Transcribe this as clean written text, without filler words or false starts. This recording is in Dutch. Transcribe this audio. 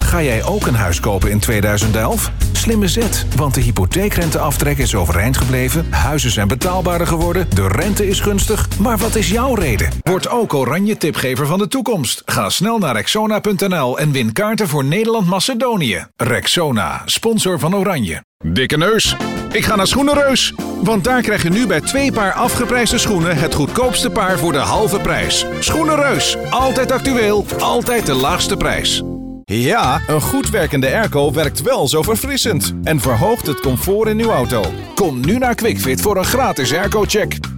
Ga jij ook een huis kopen in 2011? Slimme zet, want de hypotheekrenteaftrek is overeind gebleven, huizen zijn betaalbaarder geworden, de rente is gunstig. Maar wat is jouw reden? Word ook oranje tipgever van de toekomst. Ga snel naar Rexona.nl en win kaarten voor Nederland-Macedonië. Rexona, sponsor van Oranje. Dikke neus? Ik ga naar Schoenenreus. Want daar krijg je nu bij 2 paar afgeprijsde schoenen het goedkoopste paar voor de halve prijs. Schoenenreus, altijd actueel, altijd de laagste prijs. Ja, een goed werkende airco werkt wel zo verfrissend en verhoogt het comfort in uw auto. Kom nu naar QuickFit voor een gratis airco-check.